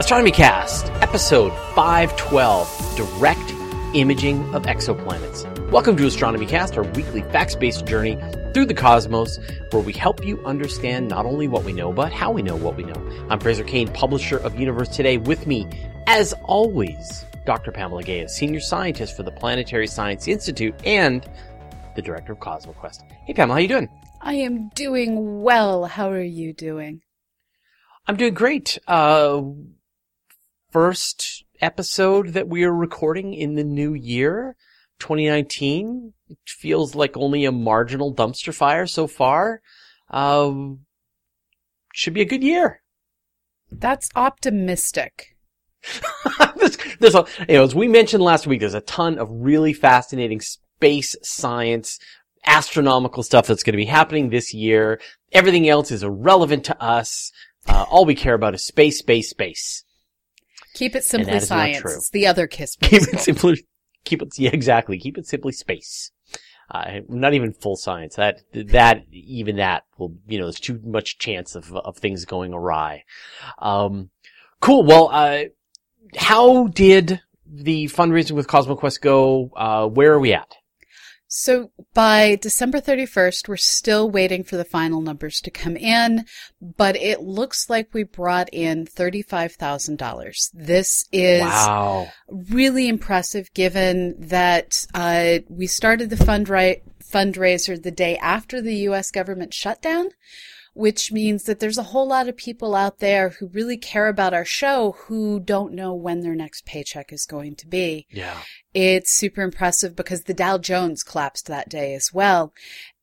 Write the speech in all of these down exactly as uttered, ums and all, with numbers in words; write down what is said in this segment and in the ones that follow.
Astronomy Cast, episode five twelve, Direct Imaging of Exoplanets. Welcome to Astronomy Cast, our weekly facts-based journey through the cosmos, where we help you understand not only what we know, but how we know what we know. I'm Fraser Cain, publisher of Universe Today. With me, as always, Doctor Pamela Gay, senior scientist for the Planetary Science Institute and the director of CosmoQuest. Hey, Pamela, how you doing? I am doing well. How are you doing? I'm doing great. Uh, first episode that we are recording in the new year, twenty nineteen. It feels like only a marginal dumpster fire so far. Uh, should be a good year. That's optimistic. there's, there's a, you know, as we mentioned last week, there's a ton of really fascinating space science, astronomical stuff that's going to be happening this year. Everything else is irrelevant to us. Uh, all we care about is space, space, space. Keep it simply science. It's the other KISS Keep principle. it simply, keep it, yeah, exactly. Keep it simply space. Uh, not even full science. That, that, even that will, you know, there's too much chance of, of things going awry. Um, cool. Well, uh, how did the fundraising with CosmoQuest go? Uh, where are we at? So by December thirty-first, we're still waiting for the final numbers to come in, but it looks like we brought in thirty-five thousand dollars. This is wow. really impressive given that uh, we started the fundra- fundraiser the day after the U S government shutdown, which means that there's a whole lot of people out there who really care about our show who don't know when their next paycheck is going to be. Yeah. It's super impressive because the Dow Jones collapsed that day as well.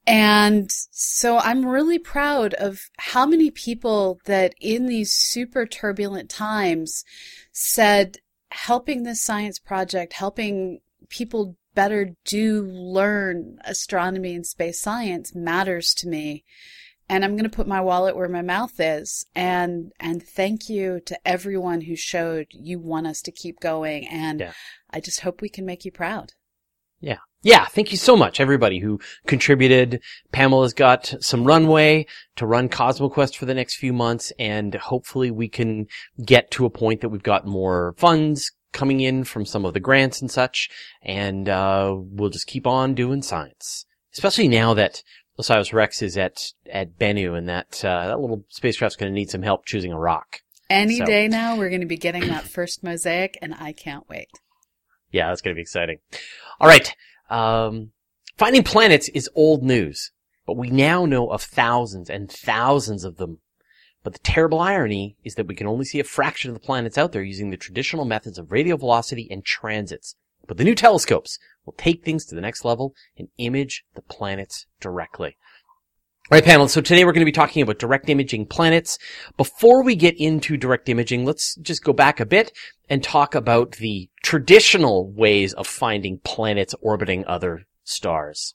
And so I'm really proud of how many people that in these super turbulent times said helping this science project, helping people better do learn astronomy and space science matters to me. And I'm going to put my wallet where my mouth is. And, and thank you to everyone who showed you want us to keep going. And yeah. I just hope we can make you proud. Yeah. Yeah. Thank you so much, everybody who contributed. Pamela's got some runway to run CosmoQuest for the next few months. And hopefully we can get to a point that we've got more funds coming in from some of the grants and such. And, uh, we'll just keep on doing science, especially now that OSIRIS-REx is at, at Bennu, and that, uh, that little spacecraft's going to need some help choosing a rock. Any so. day now, we're going to be getting that first mosaic, and I can't wait. Yeah, that's going to be exciting. All right. Um, finding planets is old news, but we now know of thousands and thousands of them. But the terrible irony is that we can only see a fraction of the planets out there using the traditional methods of radial velocity and transits. But the new telescopes will take things to the next level and image the planets directly. All right, panel. So today we're going to be talking about direct imaging planets. Before we get into direct imaging, let's just go back a bit and talk about the traditional ways of finding planets orbiting other stars.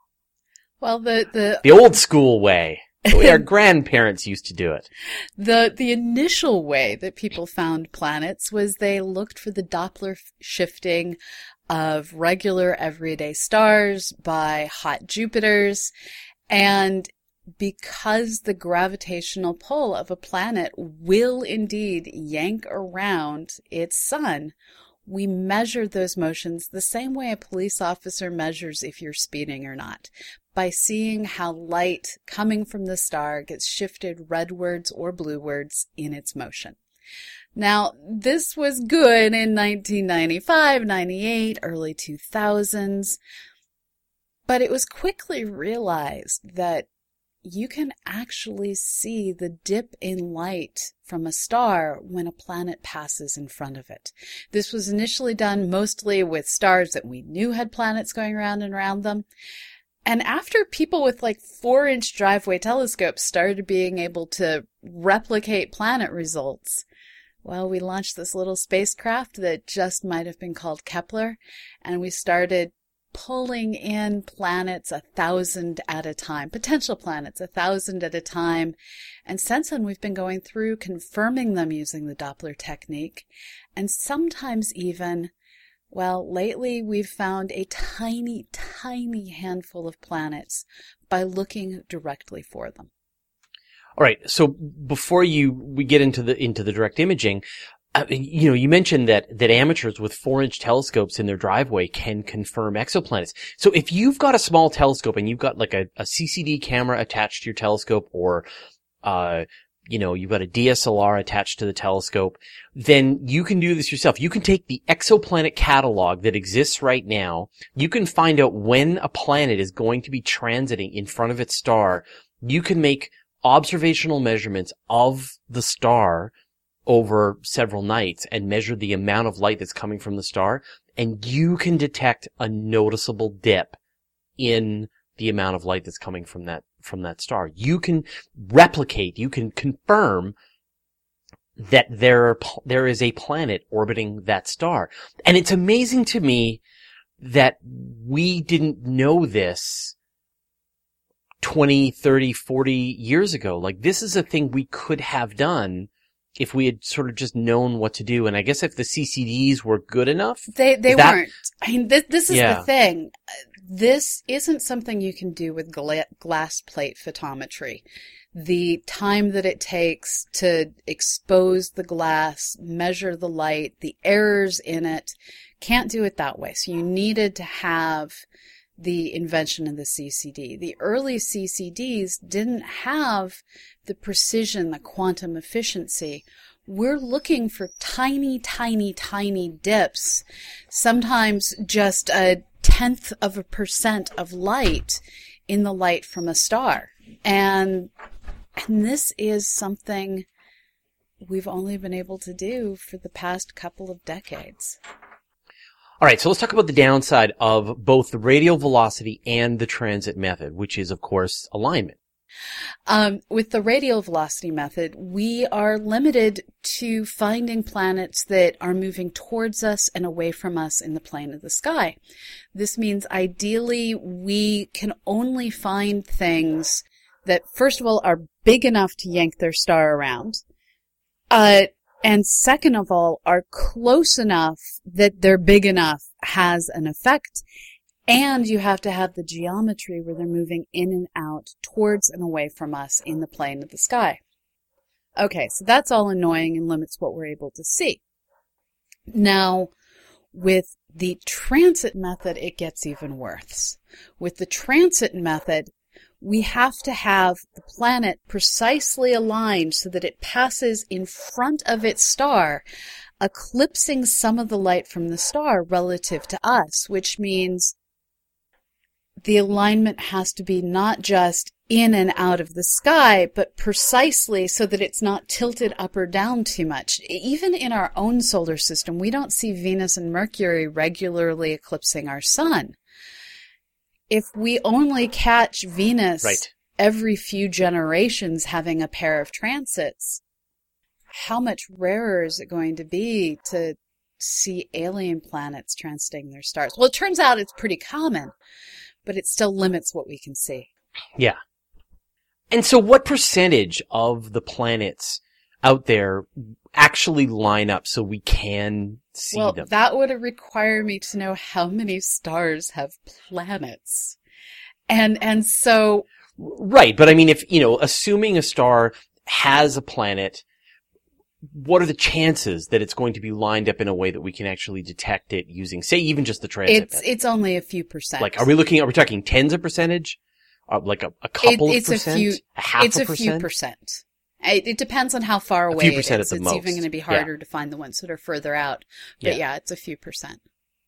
Well, the the, the old school way. The way our grandparents used to do it. The the initial way that people found planets was they looked for the Doppler shifting of regular everyday stars by hot Jupiters. And because the gravitational pull of a planet will indeed yank around its sun, we measure those motions the same way a police officer measures if you're speeding or not, by seeing how light coming from the star gets shifted redwards or bluewards in its motion. Now, this was good in nineteen ninety-five, ninety-eight, early two thousands, but it was quickly realized that you can actually see the dip in light from a star when a planet passes in front of it. This was initially done mostly with stars that we knew had planets going around and around them. And after people with like four inch driveway telescopes started being able to replicate planet results, well, we launched this little spacecraft that just might have been called Kepler, and we started pulling in planets a thousand at a time, potential planets a thousand at a time. And since then, we've been going through confirming them using the Doppler technique. And sometimes even, well, lately we've found a tiny, tiny handful of planets by looking directly for them. All right. So before you, we get into the, into the direct imaging, uh, you know, you mentioned that, that amateurs with four inch telescopes in their driveway can confirm exoplanets. So if you've got a small telescope and you've got like a, a C C D camera attached to your telescope, or, uh, you know, you've got a D S L R attached to the telescope, then you can do this yourself. You can take the exoplanet catalog that exists right now. You can find out when a planet is going to be transiting in front of its star. You can make observational measurements of the star over several nights and measure the amount of light that's coming from the star, and you can detect a noticeable dip in the amount of light that's coming from that from that star. You can replicate, you can confirm that there there is a planet orbiting that star. And it's amazing to me that we didn't know this twenty, thirty, forty years ago. Like, this is a thing we could have done if we had sort of just known what to do. And I guess if the C C Ds were good enough. They they that, weren't. I mean, this, this is yeah. the thing. This isn't something you can do with gla- glass plate photometry. The time that it takes to expose the glass, measure the light, the errors in it, can't do it that way. So you needed to have the invention of the C C D. The early C C Ds didn't have the precision, the quantum efficiency. We're looking for tiny, tiny, tiny dips, sometimes just a tenth of a percent of light in the light from a star. And, and this is something we've only been able to do for the past couple of decades. All right, so let's talk about the downside of both the radial velocity and the transit method, which is, of course, alignment. Um, with the radial velocity method, we are limited to finding planets that are moving towards us and away from us in the plane of the sky. This means ideally we can only find things that, first of all, are big enough to yank their star around, uh, and second of all, are close enough that they're big enough has an effect. And you have to have the geometry where they're moving in and out towards and away from us in the plane of the sky. Okay, so that's all annoying and limits what we're able to see. Now, with the transit method, it gets even worse. With the transit method, we have to have the planet precisely aligned so that it passes in front of its star, eclipsing some of the light from the star relative to us, which means the alignment has to be not just in and out of the sky, but precisely so that it's not tilted up or down too much. Even in our own solar system, we don't see Venus and Mercury regularly eclipsing our sun. If we only catch Venus right. every few generations having a pair of transits, how much rarer is it going to be to see alien planets transiting their stars? Well, it turns out it's pretty common, but it still limits what we can see. Yeah. And so what percentage of the planets out there actually line up so we can see well, them? Well, that would require me to know how many stars have planets. And, and so... Right, but I mean, if, you know, assuming a star has a planet, what are the chances that it's going to be lined up in a way that we can actually detect it using, say, even just the transit It's method? It's only a few percent. Like, are we looking? Are we talking tens of percentage? Uh, like a, a couple it, of it's percent? A few, a half it's a, a percent? few percent. It, it depends on how far A away few it percent is. at the It's most. even going to be harder Yeah. to find the ones that are further out. But Yeah. yeah, it's a few percent.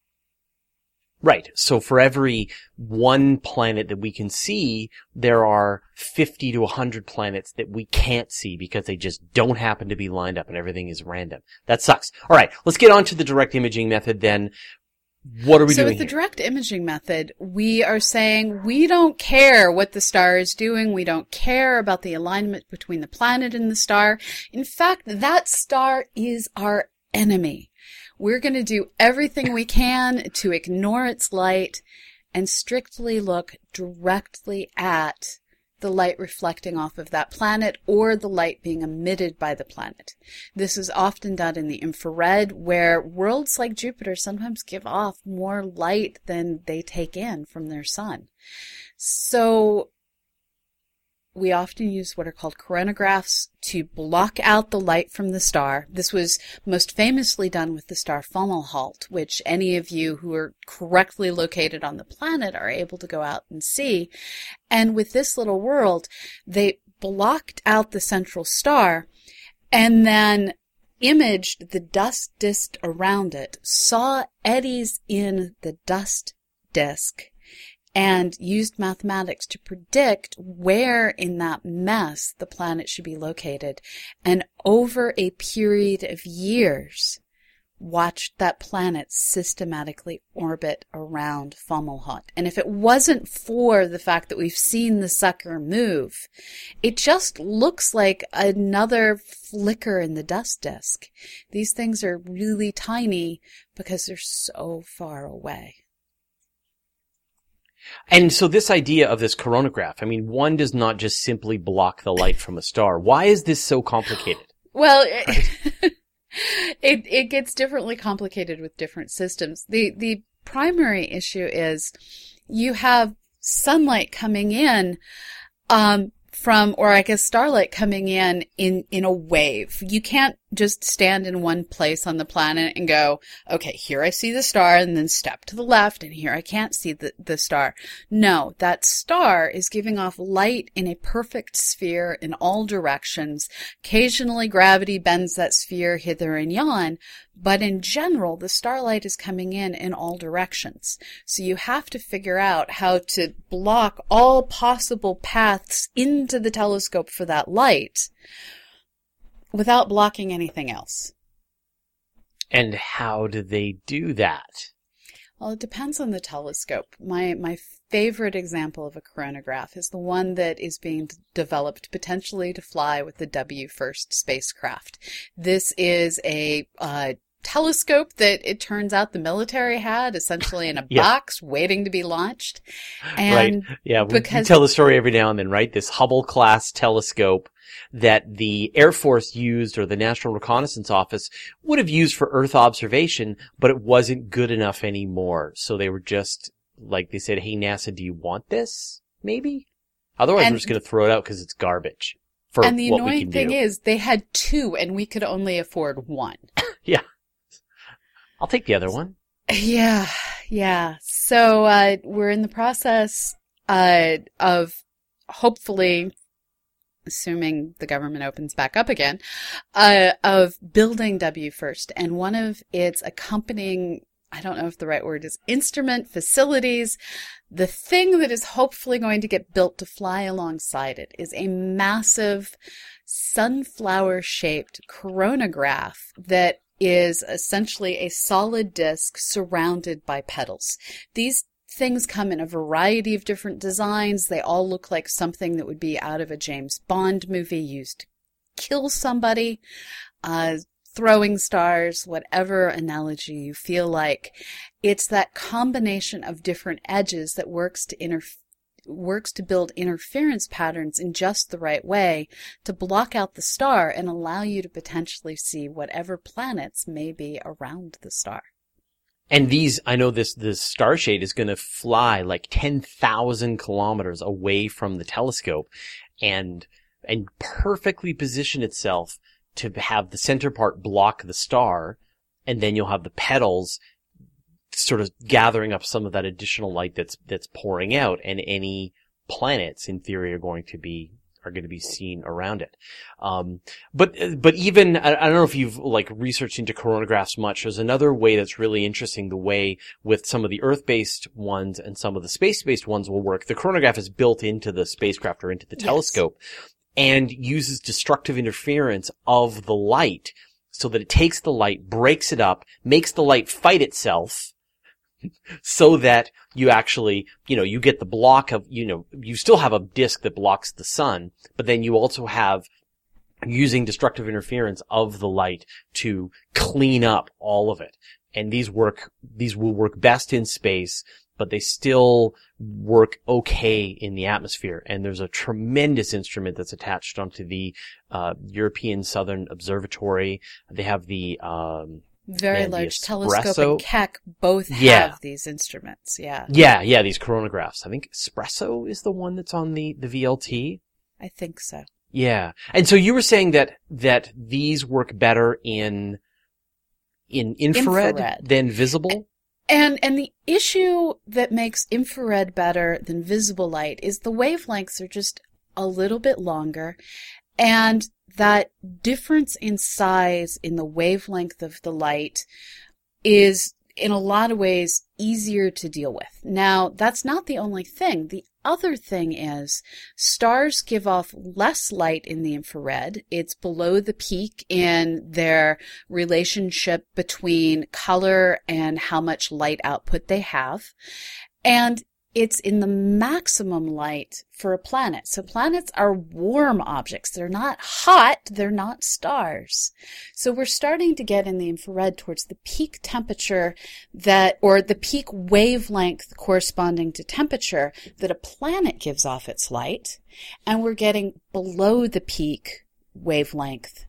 Right. So for every one planet that we can see, there are fifty to one hundred planets that we can't see because they just don't happen to be lined up and everything is random. That sucks. All right. Let's get on to the direct imaging method then. What are we so doing with the here? direct imaging method, we are saying we don't care what the star is doing. We don't care about the alignment between the planet and the star. In fact, that star is our enemy. We're going to do everything we can to ignore its light and strictly look directly at the light reflecting off of that planet or the light being emitted by the planet. This is often done in the infrared, where worlds like Jupiter sometimes give off more light than they take in from their sun. So we often use what are called coronagraphs to block out the light from the star. This was most famously done with the star Fomalhaut, which any of you who are correctly located on the planet are able to go out and see. And with this little world, they blocked out the central star and then imaged the dust disk around it, saw eddies in the dust disk, and used mathematics to predict where in that mess the planet should be located. And over a period of years, watched that planet systematically orbit around Fomalhaut. And if it wasn't for the fact that we've seen the sucker move, it just looks like another flicker in the dust disk. These things are really tiny because they're so far away. And so this idea of this coronagraph, I mean, one does not just simply block the light from a star. Why is this so complicated? Well, it, it, it gets differently complicated with different systems. The, the primary issue is you have sunlight coming in, um, from, or I guess starlight coming in, in, in a wave. You can't just stand in one place on the planet and go, okay, here I see the star, and then step to the left, and here I can't see the, the star. No, that star is giving off light in a perfect sphere in all directions. Occasionally gravity bends that sphere hither and yon, but in general, the starlight is coming in in all directions. So you have to figure out how to block all possible paths into the telescope for that light without blocking anything else. And how do they do that? Well, it depends on the telescope. My my favorite example of a coronagraph is the one that is being developed potentially to fly with the W FIRST spacecraft. This is a uh, telescope that it turns out the military had essentially in a yeah. box waiting to be launched. And right. Yeah, we, because we tell the story every now and then, right? This Hubble-class telescope that the Air Force used, or the National Reconnaissance Office would have used for Earth observation, but it wasn't good enough anymore. So they were just, like, they said, hey, NASA, do you want this? Maybe? Otherwise, and, we're just going to throw it out because it's garbage. For and the what we annoying can thing do. is, they had two, and we could only afford one. Yeah. I'll take the other one. Yeah, yeah. So uh, we're in the process uh, of hopefully, assuming the government opens back up again, uh, of building W FIRST. And one of its accompanying, I don't know if the right word is instrument, facilities, the thing that is hopefully going to get built to fly alongside it is a massive sunflower-shaped coronagraph that is essentially a solid disc surrounded by petals. These things come in a variety of different designs. They all look like something that would be out of a James Bond movie used to kill somebody, uh, throwing stars, whatever analogy you feel like. It's that combination of different edges that works to interfere works to build interference patterns in just the right way to block out the star and allow you to potentially see whatever planets may be around the star. And these, I know this, this starshade is going to fly like ten thousand kilometers away from the telescope and, and perfectly position itself to have the center part block the star, and then you'll have the petals sort of gathering up some of that additional light that's, that's pouring out, and any planets in theory are going to be, are going to be seen around it. Um, but, but even, I, I don't know if you've like researched into coronagraphs much. There's another way that's really interesting, the way with some of the Earth-based ones and some of the space-based ones will work. The coronagraph is built into the spacecraft or into the telescope, yes, and uses destructive interference of the light so that it takes the light, breaks it up, makes the light fight itself, so that you actually, you know, you get the block of, you know, you still have a disk that blocks the sun, but then you also have using destructive interference of the light to clean up all of it. And these work, these will work best in space, but they still work okay in the atmosphere. And there's a tremendous instrument that's attached onto the uh European Southern Observatory. They have the um Very and Large the Telescope and Keck both yeah. have these instruments. Yeah. Yeah, yeah, these coronagraphs. I think Espresso is the one that's on the, the V L T. I think so. Yeah. And so you were saying that, that these work better in, in infrared, infrared. than visible? And, and the issue that makes infrared better than visible light is the wavelengths are just a little bit longer, and that difference in size in the wavelength of the light is in a lot of ways easier to deal with. Now, that's not the only thing. The other thing is stars give off less light in the infrared. It's below the peak in their relationship between color and how much light output they have. And it's in the maximum light for a planet. So planets are warm objects. They're not hot. They're not stars. So we're starting to get in the infrared towards the peak temperature that, or the peak wavelength corresponding to temperature that a planet gives off its light. And we're getting below the peak wavelength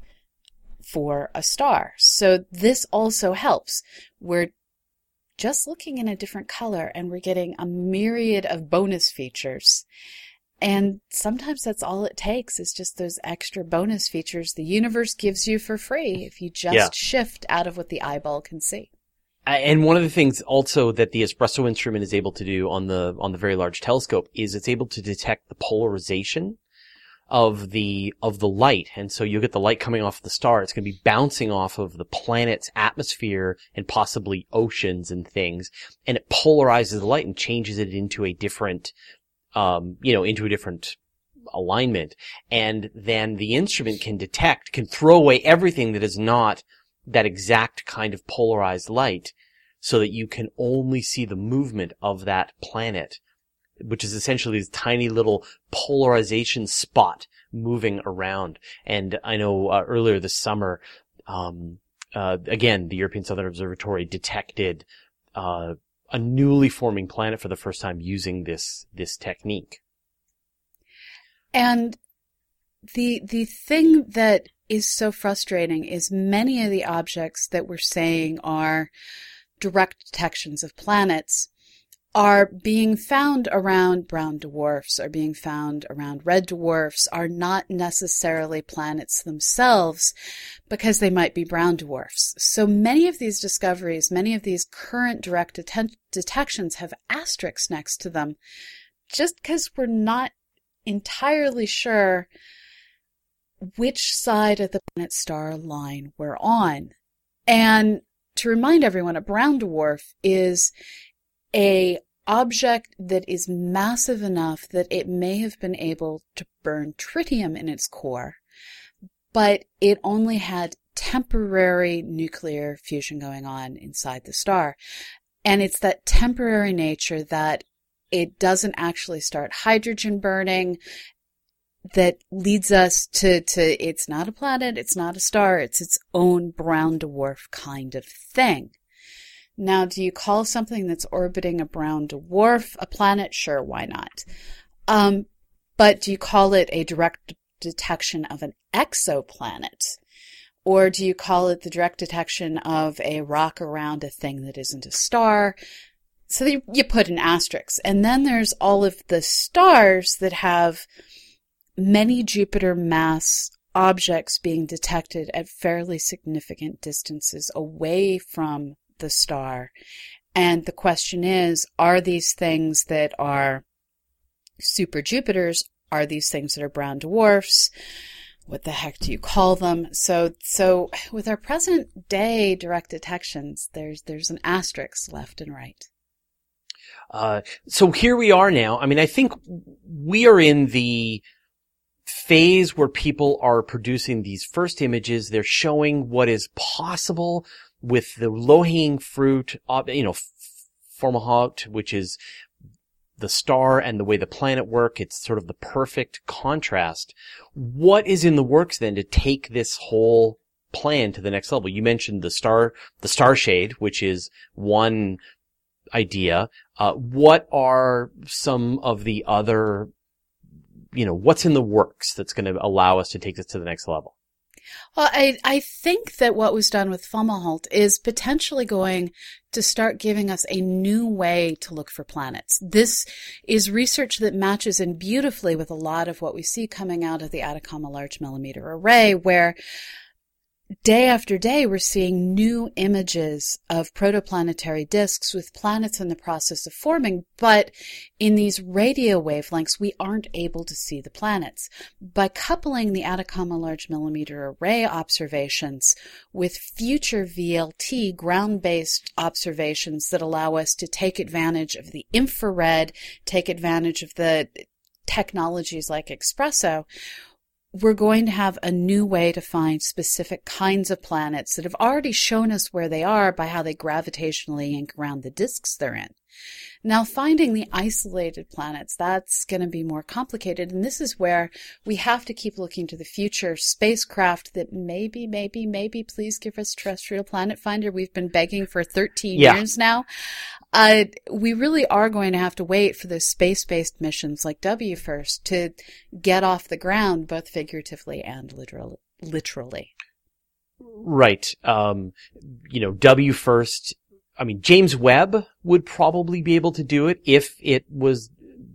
for a star. So this also helps. We're just looking in a different color, and we're getting a myriad of bonus features. And sometimes that's all it takes, is just those extra bonus features the universe gives you for free if you just yeah. shift out of what the eyeball can see. And one of the things also that the Espresso instrument is able to do on the on the Very Large Telescope is it's able to detect the polarization of the of the light. And so you'll get the light coming off the star. It's going to be bouncing off of the planet's atmosphere and possibly oceans and things, and it polarizes the light and changes it into a different um you know into a different alignment. And then the instrument can detect, can throw away everything that is not that exact kind of polarized light, so that you can only see the movement of that planet, which is essentially this tiny little polarization spot moving around. And I know uh, earlier this summer, um, uh, again, the European Southern Observatory detected uh, a newly forming planet for the first time using this this technique. And the the thing that is so frustrating is many of the objects that we're saying are direct detections of planets are being found around brown dwarfs, are being found around red dwarfs, are not necessarily planets themselves because they might be brown dwarfs. So many of these discoveries, many of these current direct det- detections have asterisks next to them just because we're not entirely sure which side of the planet-star line we're on. And to remind everyone, a brown dwarf is a object that is massive enough that it may have been able to burn tritium in its core, but it only had temporary nuclear fusion going on inside the star. And it's that temporary nature that it doesn't actually start hydrogen burning that leads us to, to it's not a planet, it's not a star, it's its own brown dwarf kind of thing. Now, do you call something that's orbiting a brown dwarf a planet? Sure, why not? Um, but do you call it a direct detection of an exoplanet? Or do you call it the direct detection of a rock around a thing that isn't a star? So you, you put an asterisk. And then there's all of the stars that have many Jupiter mass objects being detected at fairly significant distances away from the star. And the question is, are these things that are super Jupiters, are these things that are brown dwarfs? What the heck do you call them? So, so with our present day direct detections, there's, there's an asterisk left and right. Uh, so here we are now. I mean, I think we are in the phase where people are producing these first images. They're showing what is possible with the low-hanging fruit, you know, Fomalhaut, which is the star and the way the planet work. It's sort of the perfect contrast. What is in the works then to take this whole plan to the next level? You mentioned the star, the star shade, which is one idea. Uh, what are some of the other, you know, what's in the works that's going to allow us to take this to the next level? Well, I, I think that what was done with Fomalhaut is potentially going to start giving us a new way to look for planets. This is research that matches in beautifully with a lot of what we see coming out of the Atacama Large Millimeter Array, where day after day, we're seeing new images of protoplanetary disks with planets in the process of forming, but in these radio wavelengths, we aren't able to see the planets. By coupling the Atacama Large Millimeter Array observations with future V L T ground-based observations that allow us to take advantage of the infrared, take advantage of the technologies like Espresso, we're going to have a new way to find specific kinds of planets that have already shown us where they are by how they gravitationally ink around the disks they're in. Now, finding the isolated planets, that's going to be more complicated, and this is where we have to keep looking to the future spacecraft that maybe, maybe, maybe, please give us terrestrial planet finder. We've been begging for thirteen yeah. years now. Uh, we really are going to have to wait for those space-based missions like W FIRST to get off the ground, both figuratively and literal, literally. Right. Um, you know, W FIRST, I mean, James Webb would probably be able to do it if it was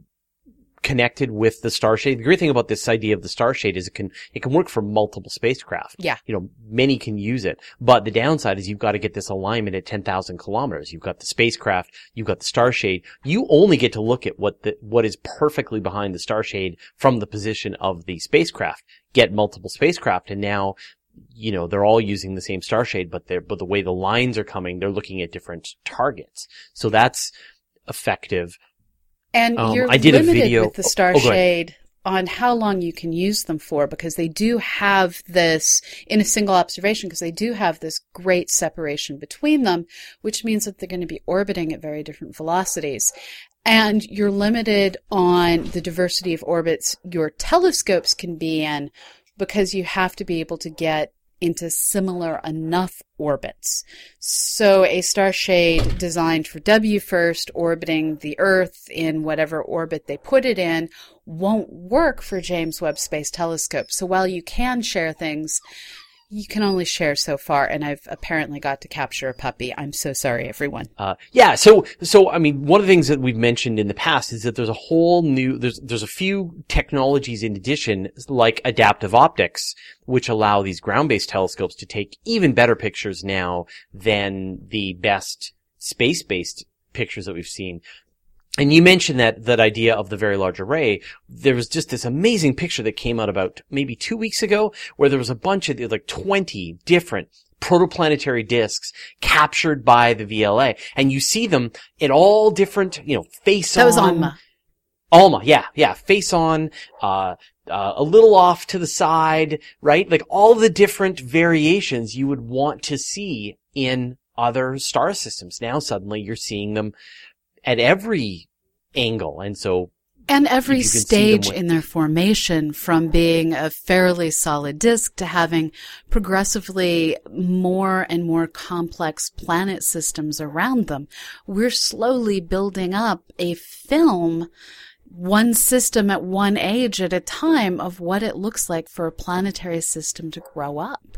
connected with the Starshade. The great thing about this idea of the Starshade is it can, it can work for multiple spacecraft. Yeah. You know, many can use it. But the downside is you've got to get this alignment at ten thousand kilometers. You've got the spacecraft, you've got the Starshade. You only get to look at what the, what is perfectly behind the Starshade from the position of the spacecraft. Get multiple spacecraft, and now, you know, they're all using the same Starshade, but they're, but the way the lines are coming, they're looking at different targets. So that's effective. And um, you're I did limited a video with the oh, Starshade oh, on how long you can use them for, because they do have this in a single observation, because they do have this great separation between them, which means that they're going to be orbiting at very different velocities. And you're limited on the diversity of orbits your telescopes can be in, because you have to be able to get into similar enough orbits. So a Starshade designed for W FIRST orbiting the Earth in whatever orbit they put it in won't work for James Webb Space Telescope. So while you can share things, you can only share so far, and I've apparently got to capture a puppy. I'm so sorry, everyone. Uh, yeah, so, so, I mean, one of the things that we've mentioned in the past is that there's a whole new, there's, there's a few technologies in addition, like adaptive optics, which allow these ground-based telescopes to take even better pictures now than the best space-based pictures that we've seen. And you mentioned that, that idea of the Very Large Array. There was just this amazing picture that came out about maybe two weeks ago where there was a bunch of, like twenty different protoplanetary disks captured by the V L A. And you see them at all different, you know, face on. That was ALMA. ALMA, yeah, yeah, face on, uh, uh, a little off to the side, right? Like all the different variations you would want to see in other star systems. Now suddenly you're seeing them at every angle, and so and every stage with- in their formation, from being a fairly solid disk to having progressively more and more complex planet systems around them. We're slowly building up a film, one system at one age at a time, of what it looks like for a planetary system to grow up.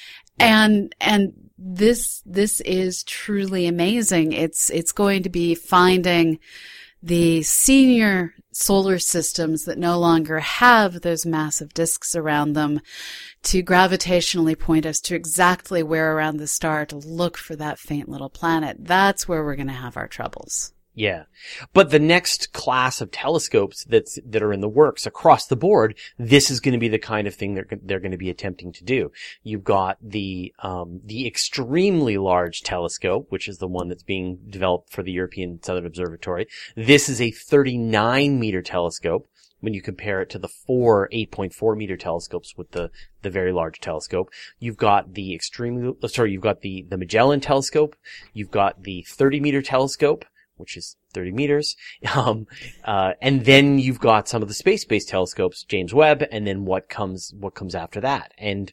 And, and this, this is truly amazing. It's, it's going to be finding the senior solar systems that no longer have those massive disks around them to gravitationally point us to exactly where around the star to look for that faint little planet. That's where we're going to have our troubles. Yeah. But the next class of telescopes that's, that are in the works across the board, this is going to be the kind of thing they're, they're going to be attempting to do. You've got the, um, the extremely large telescope, which is the one that's being developed for the European Southern Observatory. This is a thirty-nine meter telescope when you compare it to the four eight point four meter telescopes with the, the very large telescope. You've got the extremely, sorry, you've got the, the Magellan telescope. You've got the thirty meter telescope, which is thirty meters. Um, uh, and then you've got some of the space-based telescopes, James Webb, and then what comes, what comes after that. And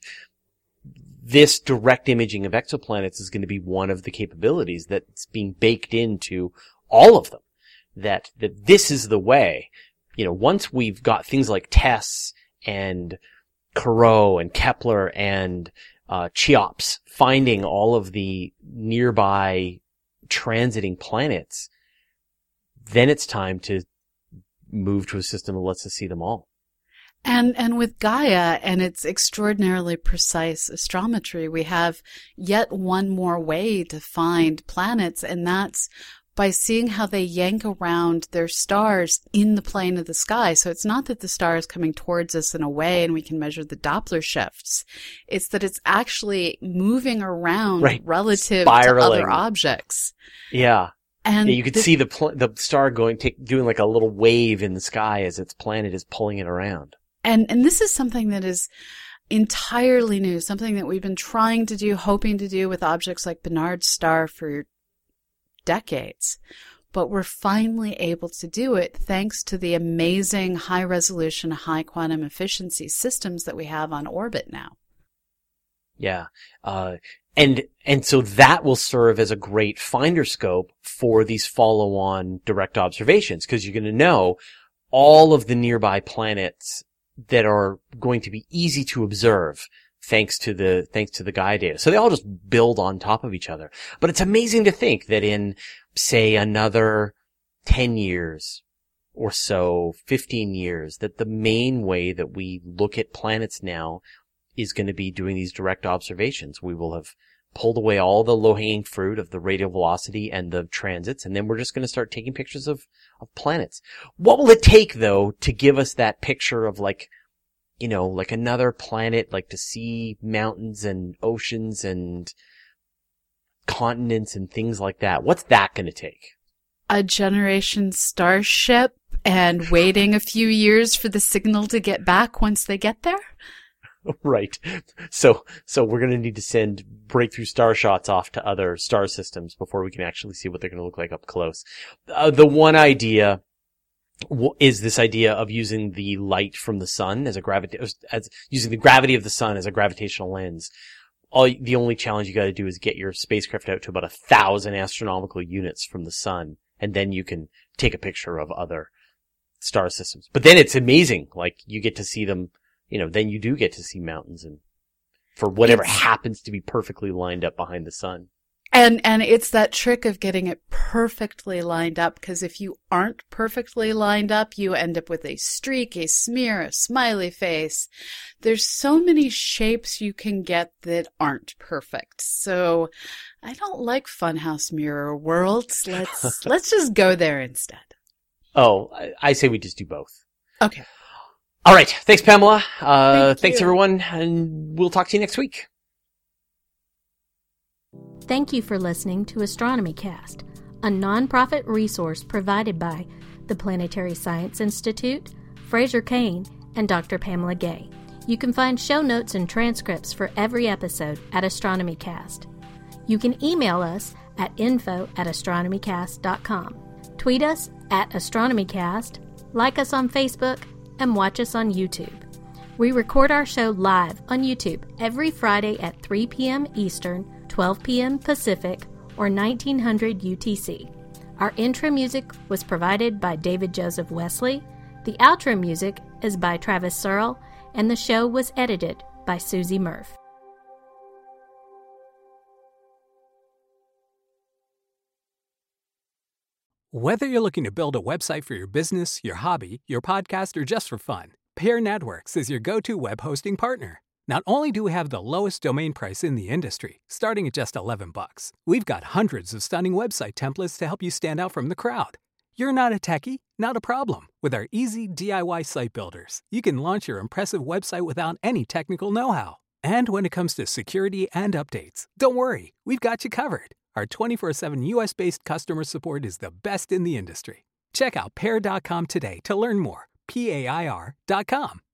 this direct imaging of exoplanets is going to be one of the capabilities that's being baked into all of them. That, that this is the way, you know, once we've got things like TESS and Corot and Kepler and uh, Cheops finding all of the nearby transiting planets, then it's time to move to a system that lets us see them all. And and with Gaia and its extraordinarily precise astrometry, we have yet one more way to find planets, and that's by seeing how they yank around their stars in the plane of the sky. So it's not that the star is coming towards us in a way and we can measure the Doppler shifts. It's that it's actually moving around right. relative Spiraling. to other objects. Yeah. And yeah, you could the, see the pl- the star going, take, doing like a little wave in the sky as its planet is pulling it around. And and this is something that is entirely new, something that we've been trying to do, hoping to do with objects like Barnard's star for decades. But we're finally able to do it thanks to the amazing high-resolution, high quantum efficiency systems that we have on orbit now. Yeah. Uh, and and so that will serve as a great finder scope for these follow-on direct observations, because you're going to know all of the nearby planets that are going to be easy to observe thanks to the, thanks to the Gaia data. So they all just build on top of each other. But it's amazing to think that in, say, another ten years or so, fifteen years, that the main way that we look at planets now is going to be doing these direct observations. We will have pulled away all the low-hanging fruit of the radial velocity and the transits, and then we're just going to start taking pictures of, of planets. What will it take, though, to give us that picture of, like, you know, like another planet, like to see mountains and oceans and continents and things like that? What's that going to take? A generation starship and waiting a few years for the signal to get back once they get there? Right. So, so we're going to need to send breakthrough star shots off to other star systems before we can actually see what they're going to look like up close. Uh, the one idea w- is this idea of using the light from the sun as a gravity, as using the gravity of the sun as a gravitational lens. All, the only challenge you got to do is get your spacecraft out to about a thousand astronomical units from the sun, and then you can take a picture of other star systems. But then it's amazing. Like, you get to see them. You know, then you do get to see mountains and for whatever it's, happens to be perfectly lined up behind the sun. And and it's that trick of getting it perfectly lined up, because if you aren't perfectly lined up, you end up with a streak, a smear, a smiley face. There's so many shapes you can get that aren't perfect. So I don't like Funhouse Mirror Worlds. Let's let's just go there instead. Oh, I, I say we just do both. Okay. All right. Thanks, Pamela. Uh, Thank thanks, you. everyone. And we'll talk to you next week. Thank you for listening to Astronomy Cast, a nonprofit resource provided by the Planetary Science Institute, Fraser Cain, and Doctor Pamela Gay. You can find show notes and transcripts for every episode at Astronomy Cast. You can email us at info at astronomycast dot com. Tweet us at AstronomyCast, like us on Facebook, and watch us on YouTube. We record our show live on YouTube every Friday at three p.m. Eastern, twelve p.m. Pacific, or nineteen hundred U T C. Our intro music was provided by David Joseph Wesley, the outro music is by Travis Searle, and the show was edited by Susie Murph. Whether you're looking to build a website for your business, your hobby, your podcast, or just for fun, Pair Networks is your go-to web hosting partner. Not only do we have the lowest domain price in the industry, starting at just eleven bucks, we've got hundreds of stunning website templates to help you stand out from the crowd. You're not a techie? Not a problem. With our easy D I Y site builders, you can launch your impressive website without any technical know-how. And when it comes to security and updates, don't worry, we've got you covered. Our twenty-four seven U S-based customer support is the best in the industry. Check out pair dot com today to learn more. P A I R dot com.